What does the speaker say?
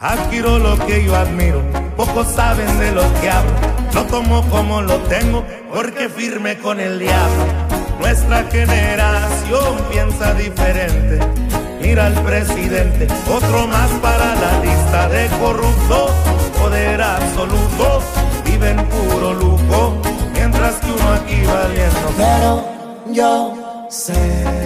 Adquiero lo que yo admiro, pocos saben de lo que hablo. Lo tomo como lo tengo, porque firme con el diablo. Nuestra generación piensa diferente. Mira al presidente, otro más para la lista de corruptos. Poder absoluto, vive en puro lujo, mientras que uno aquí valiendo. Pero yo sé